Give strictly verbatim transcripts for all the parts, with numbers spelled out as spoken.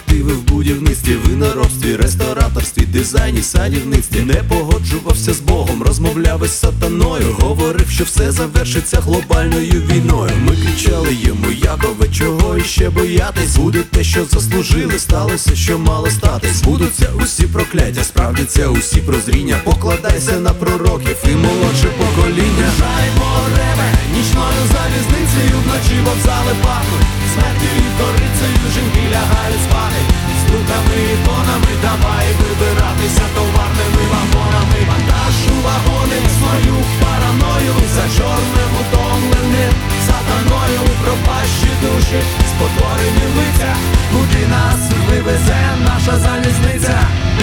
перспективи в будівництві, виноробстві, рестораторстві, дизайні, садівництві. Не погоджувався з Богом, розмовляв із сатаною, говорив, що все завершиться глобальною війною. Ми кричали йому: Якове, чого іще боятись? Буде те, що заслужили, сталося, що мало статись. Збудуться усі прокляття, справдяться усі прозріння. Покладайся на пророків і молодше покоління. Рушаймо, реве, нічною залізницею, вночі вокзали пахнуть смертю і корицею, жінки лягають спати з духами і тонами. Давай вибиратися товарними вагонами. Вантаж у вагони свою параною, за чорним утомленим сатаною. Пропащі душі, спотворені лиця, куди нас вивезе наша залізниця.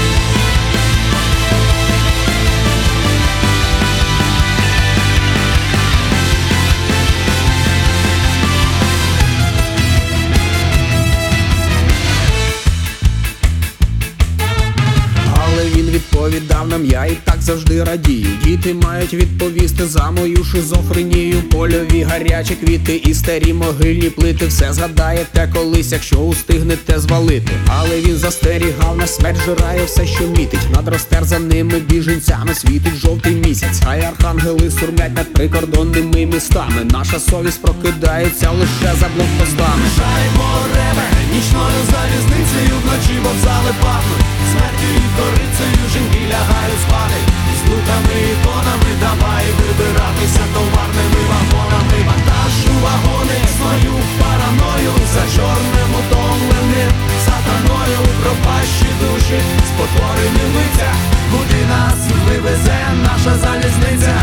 Він відповідав нам: я і так завжди радію. Діти мають відповісти за мою шизофренію. Польові гарячі квіти і старі могильні плити. Все згадаєте колись, якщо устигнете звалити. Але він застерігав нас: смерть жирає все, що мітить. Над розтерзаними біженцями світить жовтий місяць. Хай архангели сурмлять над прикордонними містами. Наша совість прокидається лише за блокпостами. Рушаймо, реве, нічною залізницею, вночі вокзали пахнуть смертю і корицею, жінки лягають спати з луками і тонами. Давай вибиратися товарними вагонами. Вантаж у вагони свою параною, за чорним утомленим сатаною. Пропащі душі, спотворені лиця, куди нас вивезе наша залізниця.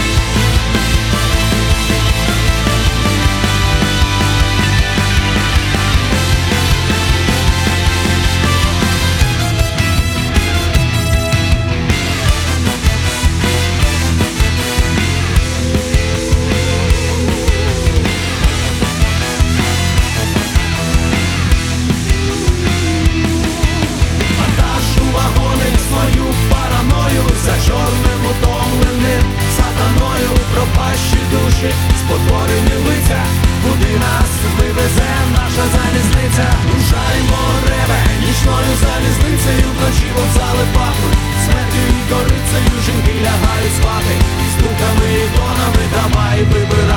За чорним утомленим сатаною. Пропащі душі, спотворені лиця, куди нас вивезе наша залізниця. Рушаймо, реве, нічною залізницею, вночі вокзали пахнуть смертю і корицею, жінки лягають спати з духами і тонами. Давай вибирай